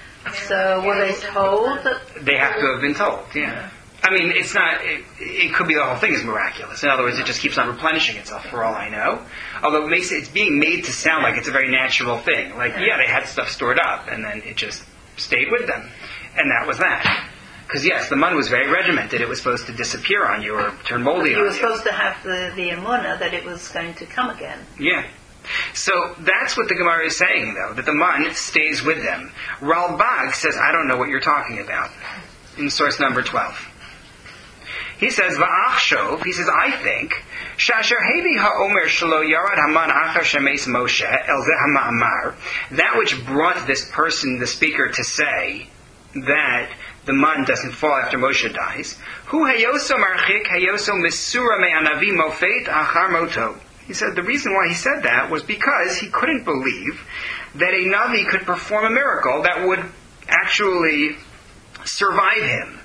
So were they told that? They have to have been told, yeah. I mean, it's not, it could be the whole thing is miraculous. In other words, it just keeps on replenishing itself for all I know. Although it's being made to sound like it's a very natural thing. Like, yeah, they had stuff stored up, and then it just stayed with them. And that was that. Because yes, the mun was very regimented. It was supposed to disappear on you or turn moldy on you. You were supposed to have the emunah that it was going to come again. Yeah. So that's what the Gemara is saying, though, that the mun stays with them. Ralbag says, I don't know what you're talking about, in source number 12. He says, Va'achshov, he says, I think, Shasher Hevi ha'omer shelo yarad haman achar shemes Moshe el zeh ha'ma'amar, that which brought this person, the speaker, to say that the man doesn't fall after Moshe dies, hu hayoso marchik hayoso misura me'anavi mofet achar moto. He said the reason why he said that was because he couldn't believe that a Navi could perform a miracle that would actually survive him.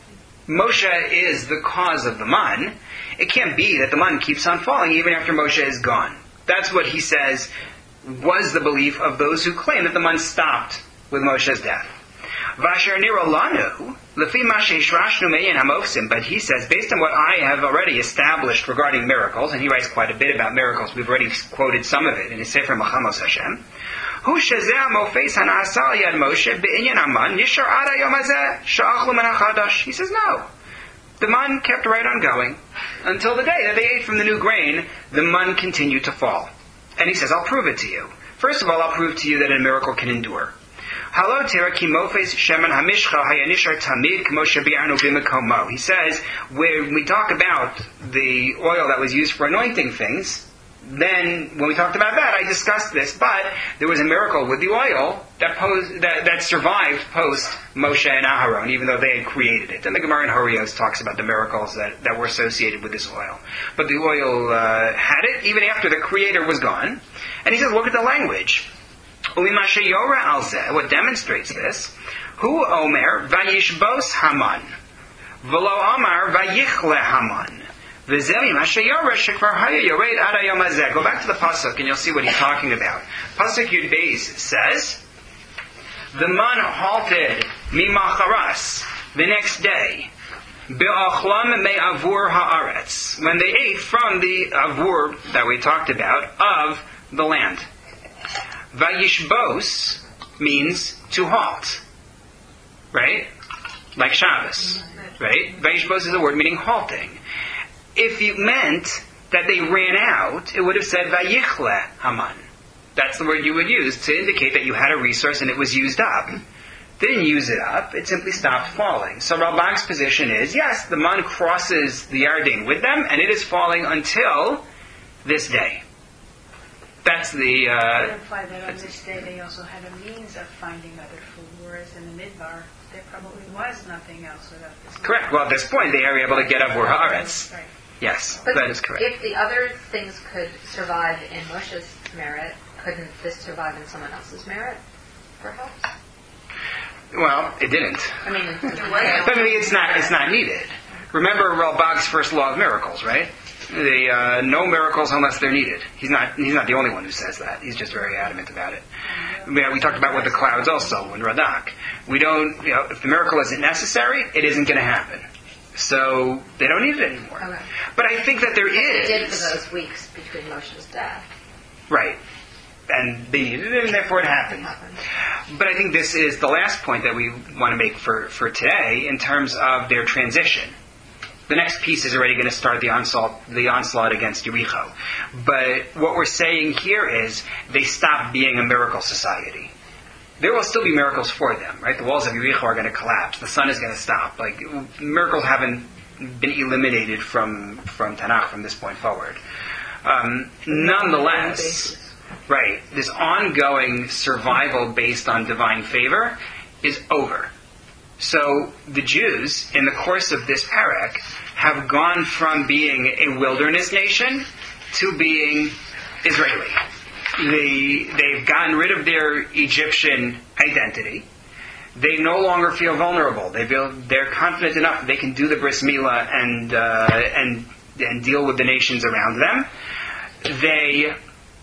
Moshe is the cause of the man. It can't be that the man keeps on falling even after Moshe is gone. That's what he says was the belief of those who claim that the man stopped with Moshe's death. Vasher nira lanu, lefi ma sheishrashnu me'in hamofsim, but he says, based on what I have already established regarding miracles, and he writes quite a bit about miracles, we've already quoted some of it in his Sefer Machamos Hashem, hu shezeh mofes hana'asa yad Moshe be'inyan aman yishar ad hayom hazeh sha'achlu min hachadash. He says, no. The man kept right on going until the day that they ate from the new grain, the man continued to fall. And he says, I'll prove it to you. First of all, I'll prove to you that a miracle can endure. He says, when we talk about the oil that was used for anointing things, then when we talked about that, I discussed this, but there was a miracle with the oil that survived post Moshe and Aharon, even though they had created it. And the Gemara in Horios talks about the miracles that were associated with this oil. But the oil had it even after the creator was gone. And he says, look at the language. What demonstrates this? Hu omer vayishbos Haman, v'lo amar vayichle Haman. Go back to the pasuk and you'll see what he's talking about. Pasuk Yud Beis says, the man halted mimacharas the next day. Be'achlam me'avur haaretz, when they ate from the avur that we talked about of the land. Vayishbos means to halt, right? Like Shabbos, right? Vayishbos is a word meaning halting. If you meant that they ran out, it would have said Vayichle Haman. That's the word you would use to indicate that you had a resource and it was used up. They didn't use it up, it simply stopped falling. So Ralbag's position is, yes, the man crosses the Yarden with them, and it is falling until this day. That's the. It implied that on this day they also had a means of finding other food, whereas in the Midbar there probably was nothing else without this. Correct. Well, at this point they are able to get up where haaretz. Right. Yes, But that is correct. if the other things could survive in Moshe's merit, couldn't this survive in someone else's merit, perhaps? Well, it didn't. I mean, But I mean, it's not needed. Remember Ralbag's first law of miracles, right? No miracles unless they're needed. He's not the only one who says that. He's just very adamant about it. We talked about with the clouds also in Radak. We don't, if the miracle isn't necessary, it isn't going to happen. So they don't need it anymore. Okay. But I think that there is. They did for those weeks between Moshe's death. Right. And they needed it, and therefore it happened. But I think this is the last point that we want to make for today in terms of their transition. The next piece is already going to start the onslaught against Yericho. But what we're saying here is they stop being a miracle society. There will still be miracles for them, right? The walls of Yericho are going to collapse. The sun is going to stop. Like, miracles haven't been eliminated from Tanakh from this point forward. Nonetheless, right, this ongoing survival based on divine favor is over. So the Jews, in the course of this parak, have gone from being a wilderness nation to being Israeli. They've gotten rid of their Egyptian identity. They no longer feel vulnerable. They're confident enough that they can do the bris milah and deal with the nations around them. They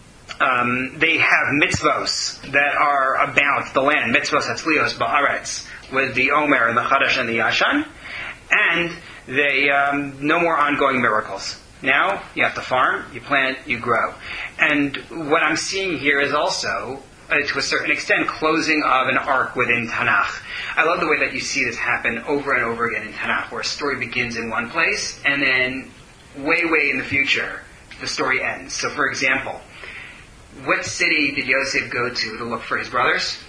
have mitzvos that are about the land, mitzvos hatzlios ba'aretz, with the Omer and the Chadash and the Yashan, and they no more ongoing miracles. Now you have to farm, you plant, you grow. And what I'm seeing here is also, to a certain extent, closing of an arc within Tanakh. I love the way that you see this happen over and over again in Tanakh, where a story begins in one place, and then way, way in the future, the story ends. So for example, what city did Yosef go to look for his brothers?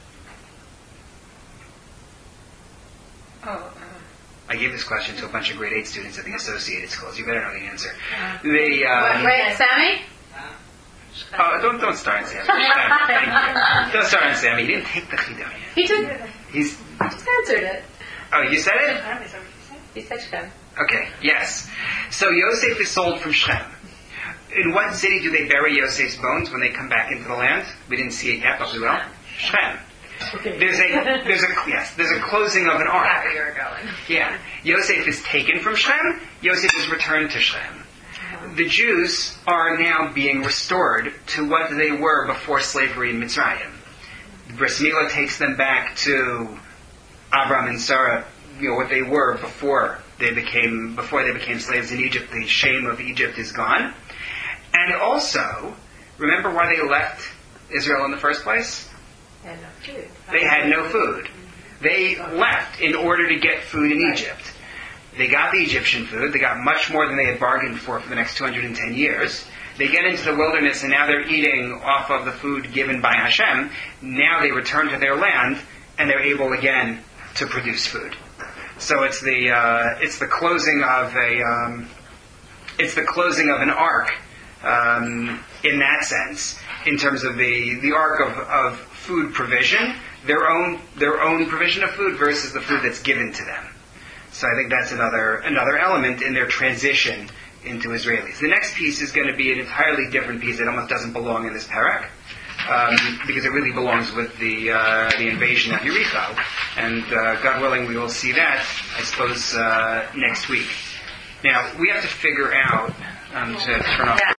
I gave this question to a bunch of grade 8 students at the Associated Schools. You better know the answer. Wait, Sammy? Oh, don't start on Sammy. Thank you. Don't start on Sammy. He didn't take the Chidon yet. He did. He He's. just answered it. Oh, you said it? He said Shem. Okay, yes. So Yosef is sold from Shem. In what city do they bury Yosef's bones when they come back into the land? We didn't see it yet, but we will. Shem. There's a closing of an arc. That's where you're going. Yeah. Yosef is taken from Shem. Yosef is returned to Shem. The Jews are now being restored to what they were before slavery in Mitzrayim. Bris Milah takes them back to Abram and Sarah, what they were before they became slaves in Egypt. The shame of Egypt is gone. And also, remember why they left Israel in the first place? They had no food. They had no food. They left in order to get food in Egypt. They got the Egyptian food. They got much more than they had bargained for the next 210 years. They get into the wilderness and now they're eating off of the food given by Hashem. Now they return to their land and they're able again to produce food. So it's the closing of an arc in that sense, in terms of the arc of food provision, their own provision of food versus the food that's given to them. So I think that's another element in their transition into Israelis. The next piece is going to be an entirely different piece that almost doesn't belong in this parak, because it really belongs with the invasion of Yericho. And God willing, we will see that, I suppose, next week. Now, we have to figure out to turn off